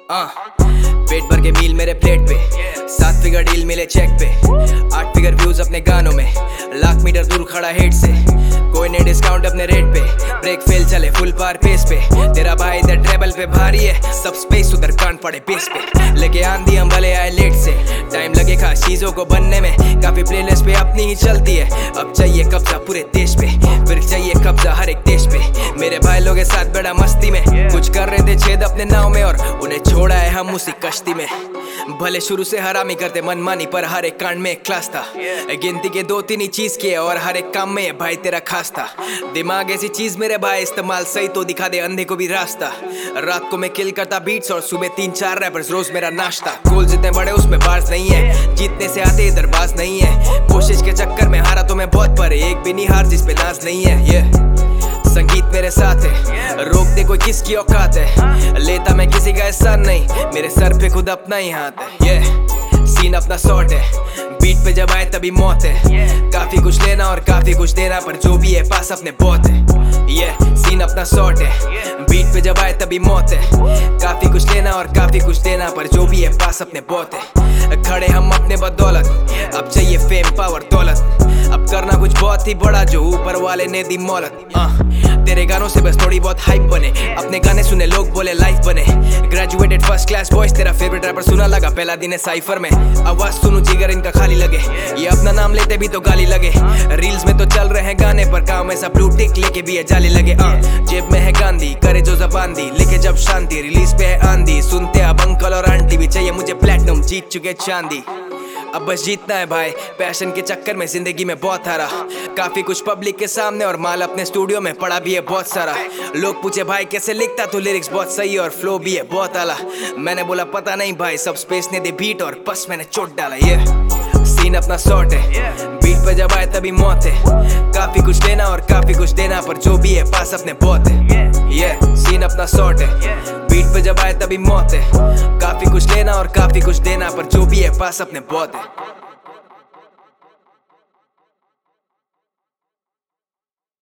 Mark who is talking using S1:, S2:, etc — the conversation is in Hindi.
S1: पेट भर के मील मेरे प्लेट पे, 7 फिगर डील मिले चेक पे, 8 फिगर व्यूज अपने गानों में, लाख मीटर दूर खड़ा हेड से, कोई नहीं डिस्काउंट अपने रेट पे, ब्रेक फेल चले फुल पार पेस पे, तेरा भाई इधर ट्रेबल पे भारी है, सब स्पेस उधर कान पड़े बेस पे, लेके आंधी हम भले आए लेट से, टाइम लगे खास चीजों को बनने में, काफी प्लेलिस्ट पे अपनी ही चलती है, अब चाहिए कब्जा पूरे देश पे, फिर चाहिए कब्जा हर एक देश पे, मेरे भाई लोग साथ बड़ा मस्ती में, कुछ कर रहे थे छेद अपने नाव में और उन्हें छोड़ा है हम उसी कश्ती में, भले शुरू से हरामी करते मनमानी पर हर एक कांड में एक क्लास था, गिनती के 2-3 ही चीज किए और हर एक काम में भाई तेरा खास था, दिमाग ऐसी चीज मेरे भाई इस्तेमाल सही तो दिखा दे अंधे को भी रास्ता, रात को मैं किल करता बीट्स और सुबह 3-4 रैपर्स रोज मेरा नाश्ता, गोल जितने बड़े उसमें बार्स नहीं है, जीतने से आते इधर बाज नहीं है, कोशिश के चक्कर में हारा तो मैं बहुत पर एक भी नहीं हार जिस पे नाज नहीं है, संगीत मेरे साथ है, रोक दे कोई किसकी औकात है, लेता मैं किसी का एहसान नहीं, मेरे सर पे खुद अपना ही हाथ है, सीन अपना सॉर्ट है, बीट पे जब आए तभी मौत है, काफी कुछ लेना और काफी कुछ देना पर जो भी है पास अपने बहुत है, सीन अपना सॉर्ट है, बीट पे जब आए तभी मौत है, काफी कुछ लेना और काफी कुछ देना पर जो भी है पास अपने बहुत है, खड़े हम अपने बदौलत, अब चाहिए फेम पावर दौलत, अब करना कुछ बहुत ही बड़ा जो ऊपर वाले ने दी मोहलत, तेरे गानों से बस थोड़ी बहुत हाइप बने, अपने गाने सुने लोग बोले लाइफ बने, ग्रेजुएटेड फर्स्ट क्लास बॉयज तेरा फेवरेट रैपर सुना लगा पहला दिन है साइफर में, आवाज सुनू जिगर इनका खाली लगे, ये अपना नाम लेते भी तो गाली लगे, रील्स में तो चल रहे हैं गाने पर काम ऐसा ब्लू टिक लेके भी है जाली लगे, जेब में है गांधी करे जो जबान दी, लेके जब शांति रिलीज पे है आंधी, सुनते अब अंकल और आंटी भी चाहिए मुझे प्लेटिनम जीत चुके चांदी, अब बस जीतना है भाई, पैशन के चक्कर में जिंदगी में बहुत हारा, काफी कुछ पब्लिक के सामने और माल अपने स्टूडियो में पड़ा भी है बहुत सारा, लोग पूछे भाई कैसे लिखता तो लिरिक्स बहुत सही और फ्लो भी है बहुत आला, मैंने बोला पता नहीं भाई सब स्पेस ने दे बीट और बस मैंने चोट डाला, सीन अपना सॉर्ट है, बीट पे जब आए तभी मौत है, काफी कुछ लेना और काफी कुछ देना पर जो भी है पास अपने बहुत है, सीन अपना सॉर्ट है, बीट पे जब आए तभी मौत है, काफी कुछ लेना और काफी कुछ देना पर जो भी है पास अपने बहुत है।